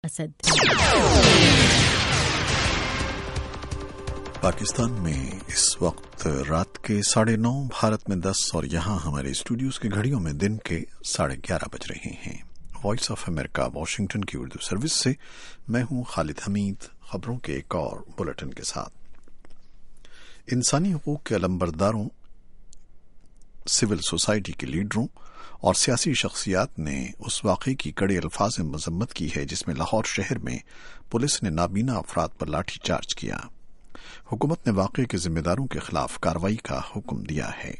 اسد۔ پاکستان میں اس وقت رات کے 9:30، بھارت میں 10 اور یہاں ہمارے اسٹوڈیوز کی گھڑیوں میں دن کے 11:30 بج رہے ہیں۔ وائس آف امریکہ واشنگٹن کی اردو سروس سے میں ہوں خالد حمید، خبروں کے ایک اور بلیٹن کے ساتھ۔ انسانی حقوق کے علمبرداروں، سول سوسائٹی کے لیڈروں اور سیاسی شخصیات نے اس واقعے کی کڑے الفاظ میں مذمت کی ہے جس میں لاہور شہر میں پولیس نے نابینا افراد پر لاٹھی چارج کیا۔ حکومت نے واقعے کے ذمہ داروں کے خلاف کارروائی کا حکم دیا ہے۔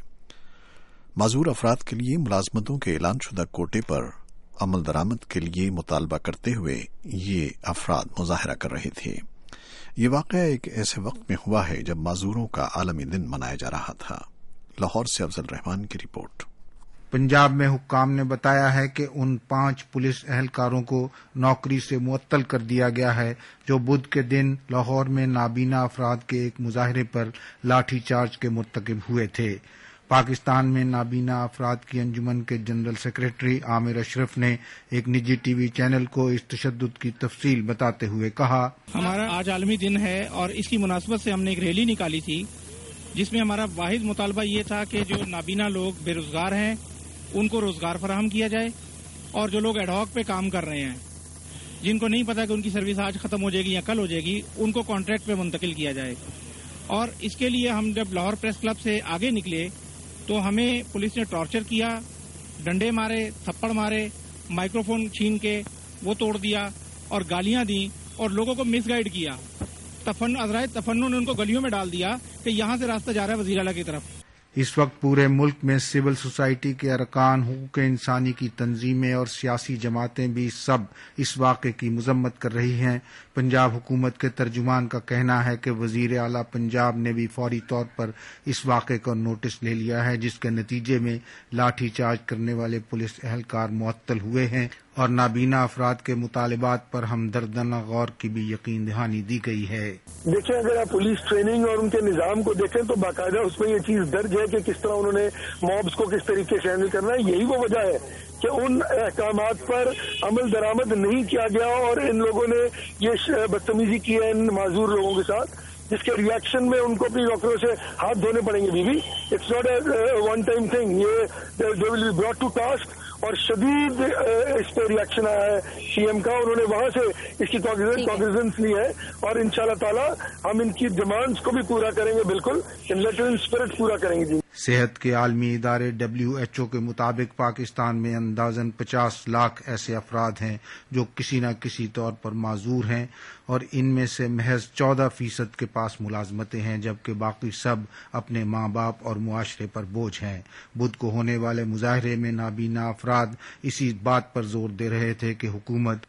معذور افراد کے لیے ملازمتوں کے اعلان شدہ کوٹے پر عمل درآمد کے لیے مطالبہ کرتے ہوئے یہ افراد مظاہرہ کر رہے تھے۔ یہ واقعہ ایک ایسے وقت میں ہوا ہے جب معذوروں کا عالمی دن منایا جا رہا تھا۔ لاہور سے افضل رحمان کی رپورٹ۔ پنجاب میں حکام نے بتایا ہے کہ ان 5 پولیس اہلکاروں کو نوکری سے معطل کر دیا گیا ہے جو بدھ کے دن لاہور میں نابینا افراد کے ایک مظاہرے پر لاٹھی چارج کے مرتکب ہوئے تھے۔ پاکستان میں نابینا افراد کی انجمن کے جنرل سیکرٹری عامر اشرف نے ایک نجی ٹی وی چینل کو اس تشدد کی تفصیل بتاتے ہوئے کہا، ہمارا آج عالمی دن ہے اور اس کی مناسبت سے ہم نے ایک ریلی نکالی تھی جس میں ہمارا واحد مطالبہ یہ تھا کہ جو نابینا لوگ بے روزگار ہیں ان کو روزگار فراہم کیا جائے، اور جو لوگ ایڈ ہاک پہ کام کر رہے ہیں جن کو نہیں پتا کہ ان کی سروس آج ختم ہو جائے گی یا کل ہو جائے گی، ان کو کانٹریکٹ پہ منتقل کیا جائے۔ اور اس کے لیے ہم جب لاہور پریس کلب سے آگے نکلے تو ہمیں پولیس نے ٹارچر کیا، ڈنڈے مارے، تھپڑ مارے، مائکروفون چھین کے وہ توڑ دیا اور گالیاں دیں اور لوگوں کو مس گائیڈ کیا۔ عذرائے تفنن نے ان کو گلیوں میں ڈال دیا کہ یہاں سے راستہ جا رہا ہے وزیر اعلیٰ کی طرف۔ اس وقت پورے ملک میں سول سوسائٹی کے ارکان، حقوق انسانی کی تنظیمیں اور سیاسی جماعتیں بھی سب اس واقعے کی مذمت کر رہی ہیں۔ پنجاب حکومت کے ترجمان کا کہنا ہے کہ وزیر اعلیٰ پنجاب نے بھی فوری طور پر اس واقعے کا نوٹس لے لیا ہے، جس کے نتیجے میں لاٹھی چارج کرنے والے پولیس اہلکار معطل ہوئے ہیں اور نابینا افراد کے مطالبات پر ہمدردانہ غور کی بھی یقین دہانی دی گئی ہے۔ دیکھیں، اگر آپ پولیس ٹریننگ اور ان کے نظام کو دیکھیں تو باقاعدہ اس میں یہ چیز درج ہے کہ کس طرح انہوں نے موبس کو کس طریقے سے ہینڈل کرنا ہے۔ یہی وہ وجہ ہے کہ ان احکامات پر عمل درآمد نہیں کیا گیا اور ان لوگوں نے یہ بدتمیزی کی ہے ان معذور لوگوں کے ساتھ، جس کے ریئیکشن میں ان کو اپنی نوکریوں سے ہاتھ دھونے پڑیں گے۔ بیوی it's not a one time thing, یہ they will be brought to task, اور شدید اس پہ ریئیکشن آیا ہے سی ایم کا۔ انہوں نے وہاں سے اس کی کاگنیزنس لی ہے اور انشاءاللہ تعالی ہم ان کی ڈیمانڈز کو بھی پورا کریں گے، بالکل لیٹر ان اسپرٹ پورا کریں گے۔ صحت کے عالمی ادارے WHO کے مطابق پاکستان میں اندازاً 50 لاکھ ایسے افراد ہیں جو کسی نہ کسی طور پر معذور ہیں، اور ان میں سے محض 14% کے پاس ملازمتیں ہیں، جبکہ باقی سب اپنے ماں باپ اور معاشرے پر بوجھ ہیں۔ بدھ کو ہونے والے مظاہرے میں نابینا افراد اسی بات پر زور دے رہے تھے کہ حکومت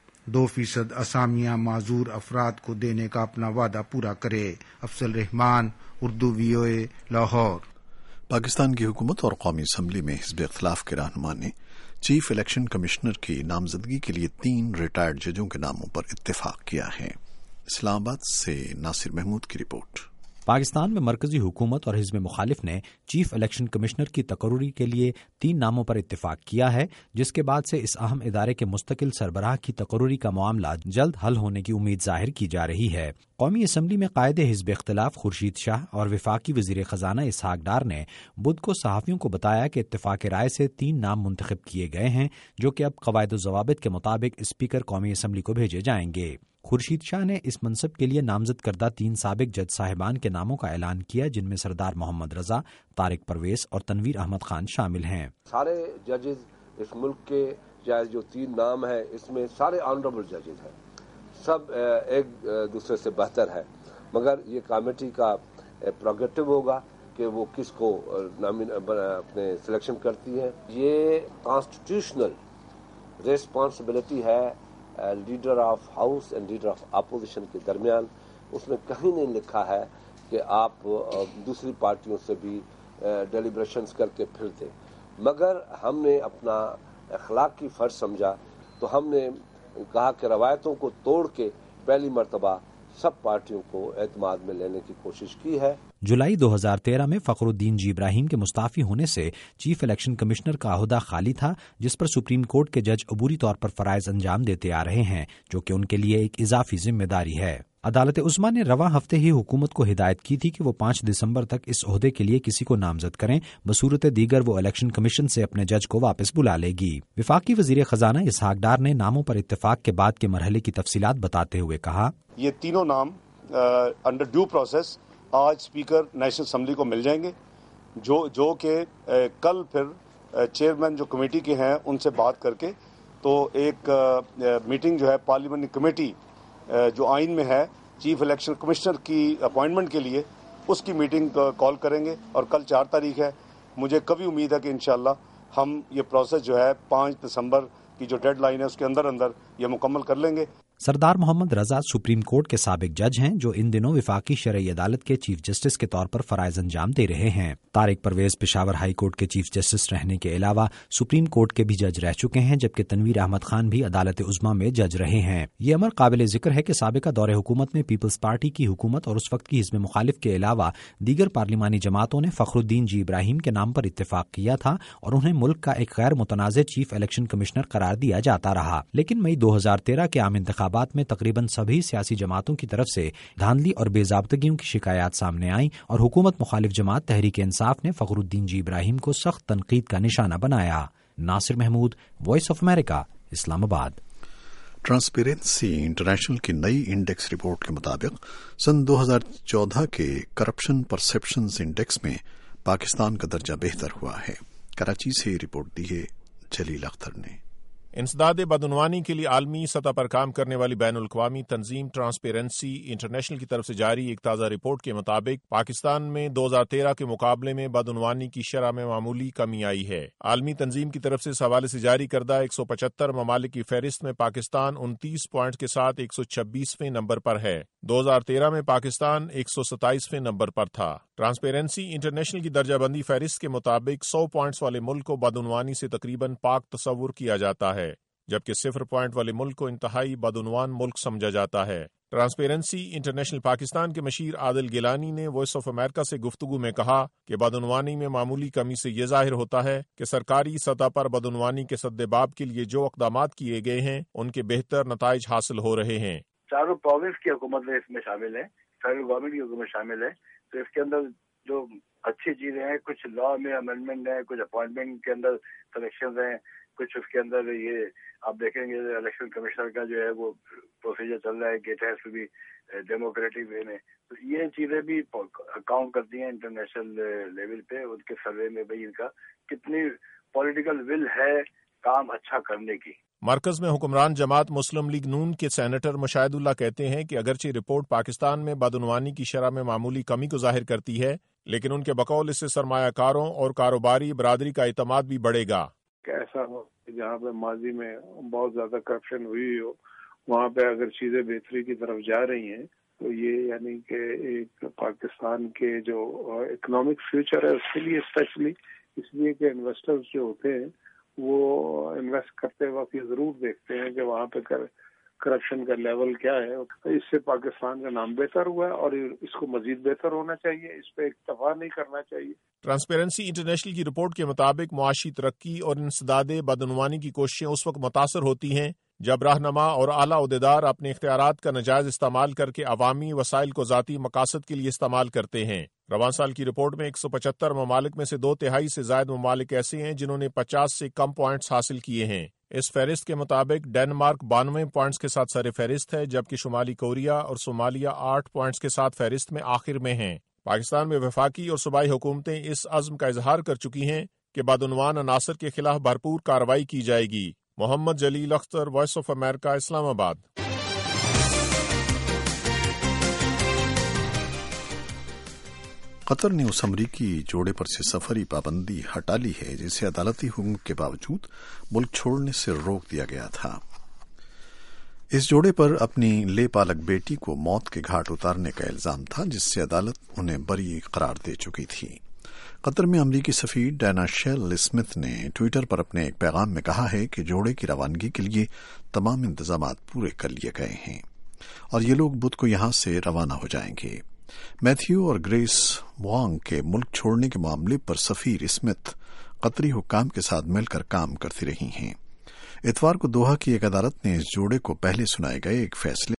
2% اسامیاں معذور افراد کو دینے کا اپنا وعدہ پورا کرے۔ افضل رحمان، اردو VOA، لاہور۔ پاکستان کی حکومت اور قومی اسمبلی میں حزب اختلاف کے رہنما نے چیف الیکشن کمشنر کی نامزدگی کے لیے 3 ریٹائرڈ ججوں کے ناموں پر اتفاق کیا ہے۔ اسلام آباد سے ناصر محمود کی رپورٹ۔ پاکستان میں مرکزی حکومت اور حزب مخالف نے چیف الیکشن کمشنر کی تقرری کے لیے 3 ناموں پر اتفاق کیا ہے، جس کے بعد سے اس اہم ادارے کے مستقل سربراہ کی تقرری کا معاملہ جلد حل ہونے کی امید ظاہر کی جا رہی ہے۔ قومی اسمبلی میں قائد حزب اختلاف خورشید شاہ اور وفاقی وزیر خزانہ اسحاق ڈار نے بدھ کو صحافیوں کو بتایا کہ اتفاق رائے سے 3 نام منتخب کیے گئے ہیں جو کہ اب قواعد و ضوابط کے مطابق اسپیکر قومی اسمبلی کو بھیجے جائیں گے۔ خورشید شاہ نے اس منصب کے لیے نامزد کردہ 3 سابق جج صاحبان کے ناموں کا اعلان کیا، جن میں سردار محمد رضا، طارق پرویز اور تنویر احمد خان شامل ہیں۔ سارے ججز اس ملک کے جو 3 نام ہیں اس میں سارے آنریبل ججز ہیں، سب ایک دوسرے سے بہتر ہے، مگر یہ کمیٹی کا پروگیٹو ہوگا کہ وہ کس کو اپنے سلیکشن کرتی ہے۔ یہ کانسٹیٹیوشنل ریسپانسبلٹی ہے leader of house and leader of opposition کے درمیان۔ اس میں کہیں نہیں لکھا ہے کہ آپ دوسری پارٹیوں سے بھی ڈیلیبریشنز کر کے پھر دیں، مگر ہم نے اپنا اخلاقی فرض سمجھا تو ہم نے کہا کہ روایتوں کو توڑ کے پہلی مرتبہ سب پارٹیوں کو اعتماد میں لینے کی کوشش کی ہے۔ जुलाई 2013 में फखरुद्दीन जी इब्राहिम के मुस्ताफी होने से चीफ इलेक्शन कमिश्नर का ओहदा खाली था, जिस पर सुप्रीम कोर्ट के जज अबूरी तौर पर फराइज अंजाम देते आ रहे हैं, जो कि उनके लिए एक इजाफी जिम्मेदारी है। अदालत उज़्मा ने रवां हफ्ते ही हुकूमत को हिदायत की थी कि वो 5 दिसंबर तक इस ओहदे के लिए किसी को नामजद करें, बसूरत दीगर वो इलेक्शन कमीशन से अपने जज को वापस बुला लेगी। विफाकी वजीर खजाना इसहाक डार ने नामों पर इत्तेफाक के बाद के मरहले की तफसीलात बताते हुए कहा, ये तीनों नाम अंडर ड्यू प्रोसेस आज स्पीकर नेशनल असम्बली को मिल जाएंगे, जो कि कल फिर चेयरमैन जो कमेटी के हैं उनसे बात करके तो एक मीटिंग जो है पार्लियामेंट्री कमेटी जो आइन में है चीफ इलेक्शन कमिश्नर की अपॉइंटमेंट के लिए, उसकी मीटिंग कॉल करेंगे और कल 4 तारीख है। मुझे कभी उम्मीद है कि इंशाल्लाह हम ये प्रोसेस जो है 5 दिसंबर की जो डेडलाइन है उसके अंदर ये मुकम्मल कर लेंगे। सरदार मोहम्मद रजा सुप्रीम कोर्ट के साबिक जज हैं, जो इन दिनों विफाकी शरई अदालत के चीफ जस्टिस के तौर पर फराइज अंजाम दे रहे हैं। तारिक परवेज पेशावर हाई कोर्ट के चीफ जस्टिस रहने के अलावा सुप्रीम कोर्ट के भी जज रह चुके हैं, जबकि तनवीर अहमद खान भी अदालत उज़्मा में जज रहे हैं। ये अमर काबिल जिक्र है कि साबिका दौरे हुकूमत में पीपल्स पार्टी की हुकूमत और उस वक्त की हिज़्ब मुखालिफ के अलावा दीगर पार्लिमानी जमातों ने फखरुद्दीन जी इब्राहिम के नाम पर इत्तेफाक किया था और उन्हें मुल्क का एक गैर मुतनाज़ चीफ इलेक्शन कमिश्नर करार दिया जाता रहा। लेकिन मई 2013 के आम इंतखाबात में तकरीबन सभी सियासी जमातों की तरफ से धांधली और बेजाब्तगियों की शिकायत सामने आई और हुकूमत मुखालिफ जमात तहरीक इंसाफ ने फखरुद्दीन जी इब्राहिम को सख्त तनकीद का निशाना बनाया। Nasir Mahmood, voice of America, Islamabad. Transparency international की नई इंडेक्स रिपोर्ट के मुताबिक सन 2014 के करप्शन परसेप्शंस इंडेक्स में पाकिस्तान का दर्जा बेहतर हुआ है। कराची से रिपोर्ट दी है जलील अख्तर ने। इंसदाद बदउनवानी के लिए आलमी सतह पर काम करने वाली बैनुल अक़वामी तंजीम ट्रांसपेरेंसी इंटरनेशनल की तरफ से जारी एक ताज़ा रिपोर्ट के मुताबिक पाकिस्तान में 2013 के मुकाबले में बदउनवानी की शरह में मामूली कमी आई है। आलमी तंजीम की तरफ से इस हवाले से जारी करदा 175 ममालिक की फहरिस्त में पाकिस्तान 29 पॉइंट के साथ 126वें नंबर पर है। 2013 में पाकिस्तान 127वें नंबर पर था। ट्रांसपेरेंसी इंटरनेशनल की दर्जाबंदी फहरिस्त के मुताबिक 100 पॉइंट्स वाले मुल्क को बदउनवानी से तकरीबन पाक तस्वुर किया जाता है, जबकि 0 पॉइंट वाले मुल्क को इंतहाई बदउनवान मुल्क समझा जाता है। ट्रांसपेरेंसी इंटरनेशनल पाकिस्तान के मशीर आदिल गिलानी ने वॉइस ऑफ अमेरिका से गुफ्तगू में कहा कि बदउनवानी में मामूली कमी से ये जाहिर होता है कि सरकारी सतह पर बदउनवानी के सद्देबाब के लिए जो इक़दामात किए गए हैं उनके बेहतर नताइज हासिल हो रहे हैं। चारों प्रोविंस की हुकूमत इसमें शामिल है, फेडरल गवर्नमेंट की हुकूमत शामिल है, तो इसके अंदर जो अच्छी चीजें हैं, कुछ लॉ में अमेंडमेंट है, कुछ अपॉइंटमेंट के अंदर करेक्शन हैं, कुछ उसके अंदर ये आप देखेंगे इलेक्शन कमिश्नर का जो है वो प्रोसीजर चल रहा है कि it has to be democratic way में, तो ये चीजें भी काउंट करती हैं इंटरनेशनल लेवल पे उनके सर्वे में, भाई इनका कितनी पॉलिटिकल विल है काम अच्छा करने की। मरकज में हुक्मरान जमात मुस्लिम लीग नून के सेनेटर मुशाहिदुल्लाह कहते हैं कि अगरचे रिपोर्ट पाकिस्तान में बदउनवानी की शरह में मामूली कमी को जाहिर करती है, लेकिन उनके बकौल इससे सरमायाकारों और कारोबारी बरादरी का एतमाद भी बढ़ेगा। ऐसा हो जहाँ पे माजी में बहुत ज्यादा करप्शन हुई हो, वहाँ पे अगर चीजें बेहतरी की तरफ जा रही हैं तो ये यानी कि एक पाकिस्तान के जो इकोनॉमिक फ्यूचर है उसके लिए स्पेशली, इसलिए कि इन्वेस्टर्स जो होते हैं वो इन्वेस्ट करते वक्त ये जरूर देखते हैं कि वहाँ पे करप्शन का लेवल क्या है। इससे पाकिस्तान का नाम बेहतर हुआ है और इसको मजीद बेहतर होना चाहिए, इस पे इक्तफा नहीं करना चाहिए। ट्रांसपेरेंसी इंटरनेशनल की रिपोर्ट के मुताबिक मुआशी तरक्की और इंसदादे बदउनवानी की कोशिशें उस वक्त मुतासर होती हैं जब रहनुमा और आला ओहदेदार अपने इख्तियारात का नाजायज इस्तेमाल करके अवामी वसाइल को जाती मकासद के लिए इस्तेमाल करते हैं। रवां साल की रिपोर्ट में 175 ममालिक में से 2/3 से ज्यादा ममालिक ऐसे हैं जिन्होंने 50 से कम पॉइंट्स हासिल किए हैं। इस फहरिस्त के मुताबिक डेनमार्क 92 पॉइंट्स के साथ सर फहरिस्त है, जबकि शुमाली कोरिया और सोमालिया 8 पॉइंट्स के साथ फहरिस्त में आखिर में हैं। पाकिस्तान में वफाकी और सूबाई हुकूमतें इस अज़्म का इजहार कर चुकी हैं कि बदउनवान अनासर के खिलाफ भरपूर कार्रवाई की जाएगी। Mohammad Jalil Akhtar, voice of America, Islamabad. Qatar ने उस अमरीकी जोड़े पर से सफरी पाबंदी हटा ली है जिसे अदालती हुक्म के बावजूद मुल्क छोड़ने से रोक दिया गया था। इस जोड़े पर अपनी लेपालक बेटी को मौत के घाट उतारने का इल्जाम था, जिससे अदालत उन्हें बरी करार दे चुकी थी। कतर में अमरीकी सफीर डायना शेल स्मिथ ने ट्विटर पर अपने एक पैगाम में कहा है कि जोड़े की रवानगी के लिए तमाम इंतजाम पूरे कर लिए गए हैं और ये लोग बुध को यहां से रवाना हो जाएंगे। मैथ्यू और ग्रेस वांग के मुल्क छोड़ने के मामले पर सफीर स्मिथ कतरी हुक्काम के साथ मिलकर काम करती रही हैं। इतवार को दोहा की एक अदालत ने इस जोड़े को पहले सुनाए गए एक फैसले